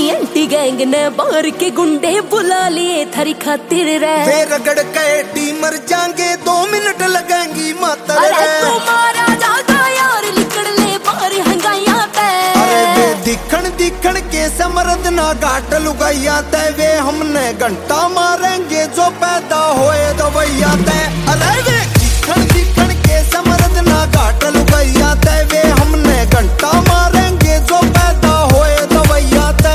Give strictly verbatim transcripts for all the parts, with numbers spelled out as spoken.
तेरी anti gang ने बाहर के गुंडे बुला लिए थारी खातिर रे। वे रगड़ के टी मर जाएंगे दो मिनट लगेंगी मातर रे। अरे तुम्हारा जागा यार लिकड़ ले बाहर हंगाइया ते। अरे वे दिखण दिखण के समरद ना घाट लुगाइया ते। वे हमने घंटा मारेंगे जो पैदा होए दवैया ते। अरे वे दिखण दिखण के समरद ना घाट लुगाइया ते। वे हमने घंटा मारेंगे जो पैदा होए दवैया ते।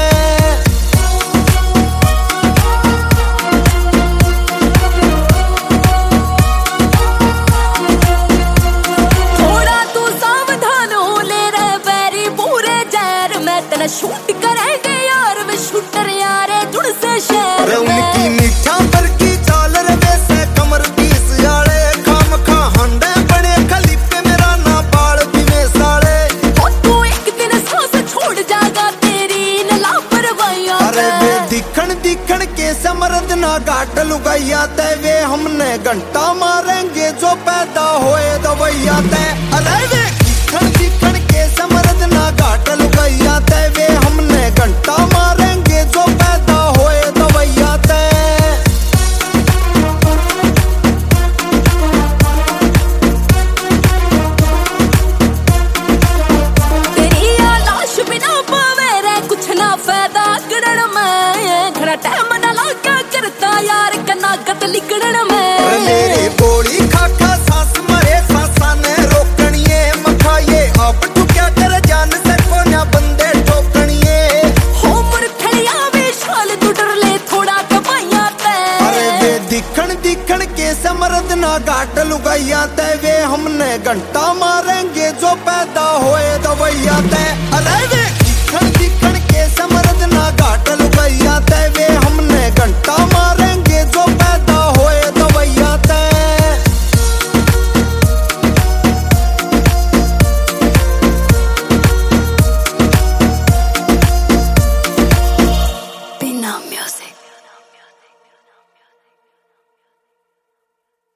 थोड़ा तू सावधान हो ले रे बैरी पूरे जहर मैं तेरा शूट करेंगे यार। वे शूटर यारे जुड़ से शहर में। उनकी मीठा पर की चाल रे वैसे कमर पीस जाले। खाम खा हंडे बने खली पे मेरा ना बाल भी में साले। ओ तू एक दिन सांस छोड़ जाएगा तेरी न लापरवाहियां। अरे वे दिखण दिखण के समरद ना घाट लुगाइया ते। वे हमने घंटा मारेंगे जो पैदा होए दवैया ते। अरे वे दिखण दिखण के समरद ना घाट लुगाइया ते। वे हमने घंटा मारेंगे जो पैदा होए दवैया ते। तेरी लाश बिना पावे रे कुछ ना फायदा गिड़न में। खड़ा टाइम ना लागा करता यार कनागत लिकड़न में। मेरी बोली खाखा सांस मरे सांसा ने रोकणिए मखाए। आप तू क्या कर जान सको ना बंदे ठोकणिए। हो मुरथड़िया विशाल तू डर ले थोड़ा कमाइया ते। अरे वे दिखण दिखण के समरद ना घाट लुगाइया ते। वे हमने घंटा मारेंगे जो पैदा होए दवैया ते।